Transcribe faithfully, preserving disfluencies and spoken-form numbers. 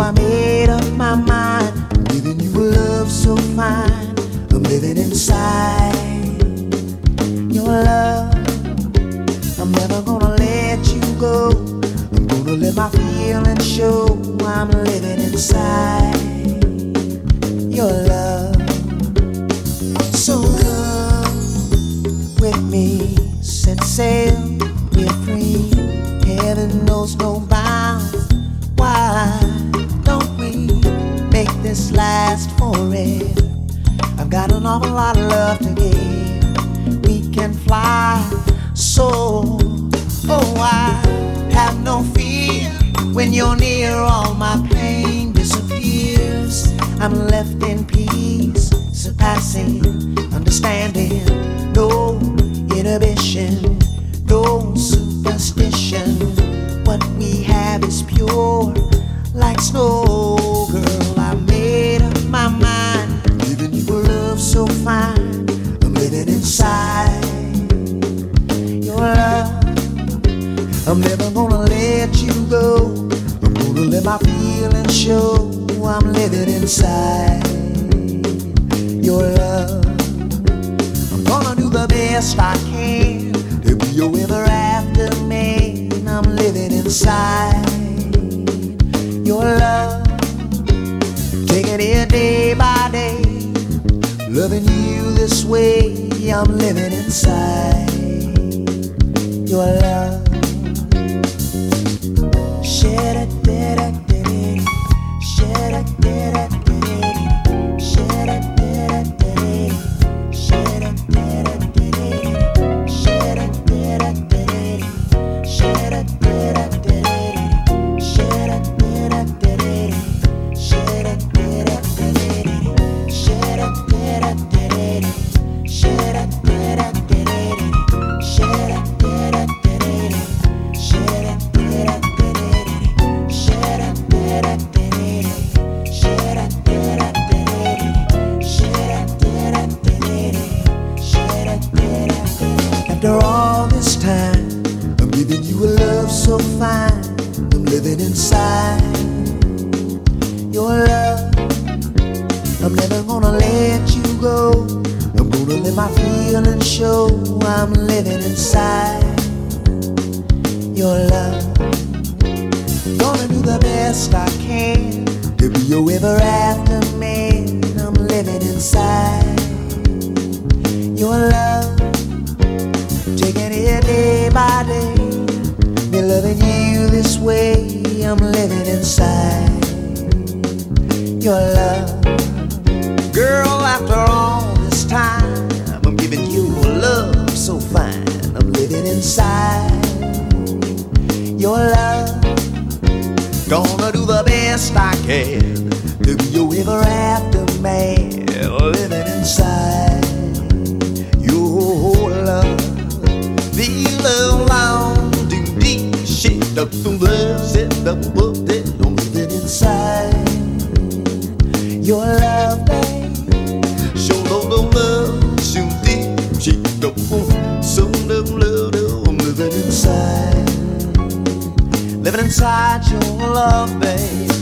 I made up my mind. I'm giving you a love so fine. I'm living inside your love. I'm never gonna let you go. I'm gonna let my feelings show. I'm living inside your love. So come with me, set sail, we're free. Heaven knows no bounds. Why don't we make this last forever? I've got an awful lot of love to give. We can fly so, oh, I have no fear. When you're near, all my pain disappears. I'm left in peace, surpassing understanding. No inhibition, no superstition. What we have is pure, like snow. Girl, I made up my mind. Giving you a love so fine. I'm living inside your love. I'm never gonna let you go. I'm gonna let my feelings show. I'm living inside your love. I'm gonna do the best I can to be your ever after man. I'm living inside your love. Taking it day by day, loving you this way. I'm living inside your love. Shed it, did it, did it. Shed it, did it, did it. Shed it, did it, did it. Shed it, did it, did it. Shed it, did it, did it. Shed it, did it, did it. Shed it, did it, did it. Shed it, did it, did it. Shed it, did it, did it. Shed it, did it, did it. Shed it, did it, did it. Shed it, did it, did it. Shed it, did it, did it. Shed it, did it, did it. Shed it, did it, did it. Shed it, did it, did it. After all this time, I'm giving you a love so fine. I'm living inside your love. I'm never gonna let you go. I'm gonna let my feelings show. I'm living inside your love. Gonna do the best I can to be your ever after man. I'm living inside your love. Taking it day by day. Me loving you this way. I'm living inside your love. Girl, after all this time, I'm giving you a love so fine. I'm living inside your love. Gonna do the best I can to be your ever after man. Living inside your love. Feel alone, deep, deep shit up from love, set up above that. I'm living inside your love, babe. Show no no love, shoot deep, shit up from so no love. I'm living inside. Living inside your love, babe.